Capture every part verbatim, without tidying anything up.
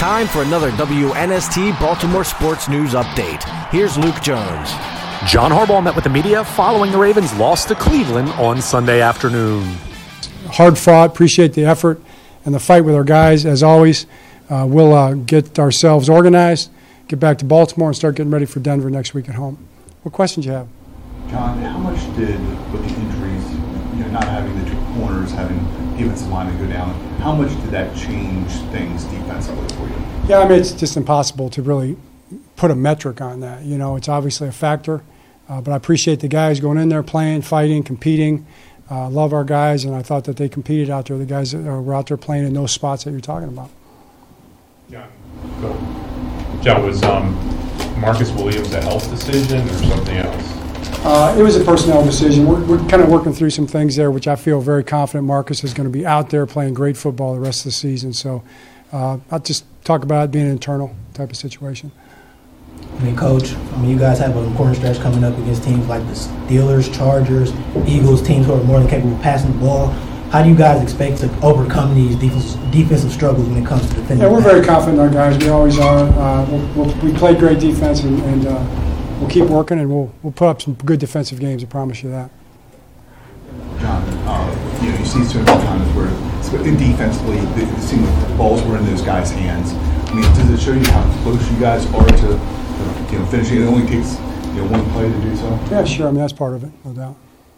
time for another W N S T Baltimore Sports News Update. Here's Luke Jones. John Harbaugh met with the media following the Ravens' loss to Cleveland on Sunday afternoon. Hard fought, appreciate the effort and the fight with our guys, as always. Uh, we'll uh, get ourselves organized, get back to Baltimore, and start getting ready for Denver next week at home. What questions you have? John, how much did, with the injuries, you know, not having the two corners, having defensive linemen go down, how much did that change things defensively for you? Yeah, I mean, it's just impossible to really put a metric on that. You know, it's obviously a factor, uh, but I appreciate the guys going in there, playing, fighting, competing. Uh, love our guys, and I thought that they competed out there, the guys that were out there playing in those spots that you're talking about. John, go. John, was um, Marcus Williams a health decision or something else? Uh, it was a personnel decision. We're, we're kind of working through some things there, which I feel very confident Marcus is going to be out there playing great football the rest of the season. So uh, I'll just talk about it being an internal type of situation. I mean, Coach, I mean, you guys have an important stretch coming up against teams like the Steelers, Chargers, Eagles, teams who are more than capable of passing the ball. How do you guys expect to overcome these defensive, defensive struggles when it comes to defending? Yeah, we're very confident in our guys. We always are. Uh, we'll, we'll, we played great defense, and, and uh, we'll keep working, and we'll we'll put up some good defensive games. I promise you that. John, uh, you know, you see certain times where defensively, it seemed like the balls were in those guys' hands. I mean, does it show you how close you guys are to, you know, finishing? It only takes, you know, one play to do so. Yeah, sure. I mean, that's part of it, no doubt.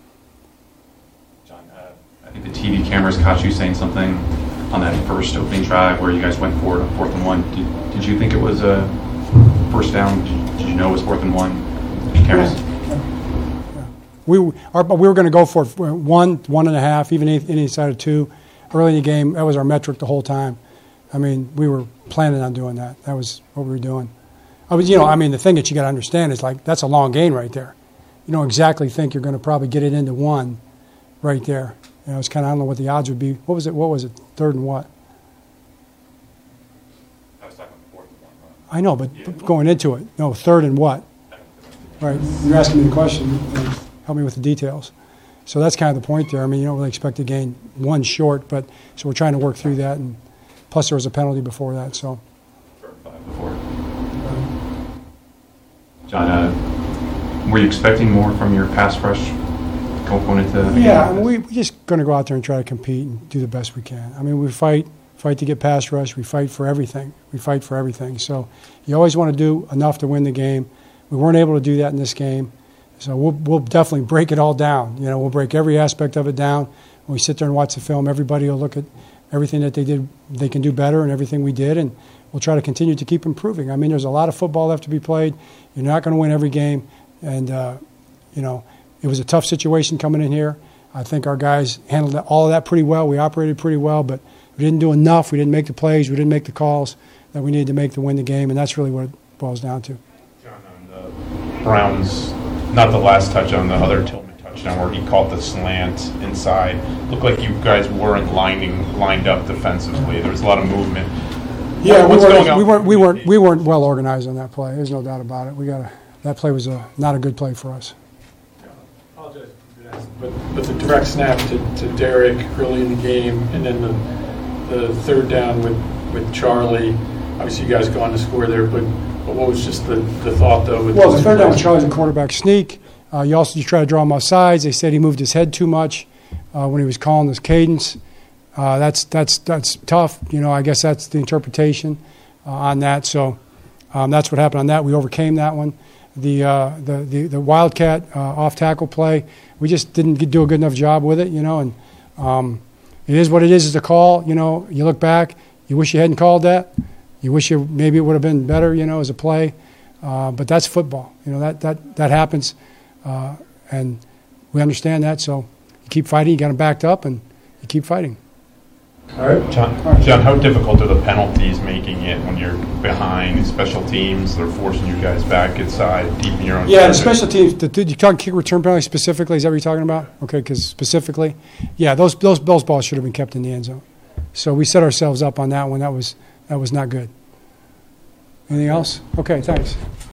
I think the T V cameras caught you saying something on that first opening drive where you guys went forward on fourth and one. Did, did you think it was a first down? Did, did you know it was fourth and one? Cameras. Yeah. Yeah. We our, we were going to go for one, one and a half, even inside of two. Early in the game, that was our metric the whole time. I mean, we were planning on doing that. That was what we were doing. I was, you know, I mean, the thing that you got to understand is like that's a long gain right there. You don't exactly think you're going to probably get it into one right there. You know, it's kind of, I don't know what the odds would be. What was it? What was it? Third and what? I was talking fourth and one. I know, but yeah. Going into it, no, third and what? Right. You're asking me the question. Help me with the details. So that's kind of the point there. I mean, you don't really expect to gain one short, but so we're trying to work through that. And plus, there was a penalty before that. So. Third and five before. John, uh, were you expecting more from your pass rush? Going into yeah, I mean, we, we're just going to go out there and try to compete and do the best we can. I mean, we fight, fight to get pass rush. We fight for everything. We fight for everything. So you always want to do enough to win the game. We weren't able to do that in this game. So we'll, we'll definitely break it all down. You know, we'll break every aspect of it down. When we sit there and watch the film, everybody will look at everything that they did, they can do better, and everything we did, and we'll try to continue to keep improving. I mean, there's a lot of football left to be played. You're not going to win every game, and, uh, you know, it was a tough situation coming in here. I think our guys handled all of that pretty well. We operated pretty well, but we didn't do enough. We didn't make the plays. We didn't make the calls that we needed to make to win the game, and that's really what it boils down to. John, on the Browns, not the last touch, on the other Tillman touchdown where he caught the slant inside. Looked like you guys weren't lining lined up defensively. There was a lot of movement. Yeah, What's we, weren't, we weren't. We weren't. We weren't well organized on that play. There's no doubt about it. We got that play was a, not a good play for us. But, but the direct snap to, to Derek early in the game, and then the the third down with, with Charlie. Obviously, you guys go on to score there, but, but what was just the, the thought, though? With well, the third down with Charlie's a quarterback sneak. Uh, you also you try to draw him off sides. They said he moved his head too much uh, when he was calling his cadence. Uh, that's that's that's tough. You know, I guess that's the interpretation uh, on that. So um, that's what happened on that. We overcame that one. The, uh, the the the Wildcat uh, off tackle play, we just didn't do a good enough job with it, you know. And um, it is what it is. It's a call, you know. You look back, you wish you hadn't called that. You wish you maybe it would have been better, you know, as a play. Uh, but that's football, you know. That that that happens, uh, and we understand that. So you keep fighting. You got them backed up, and you keep fighting. All right, John. John, how difficult are the penalties making it when you're behind? Special teams, they're forcing you guys back inside, deep in your own. Yeah, the special teams. The, the, you talking kick return penalty specifically? Is that what you're talking about? Okay, because specifically, yeah, those those those balls should have been kept in the end zone. So we set ourselves up on that one. That was that was not good. Anything else? Okay, thanks.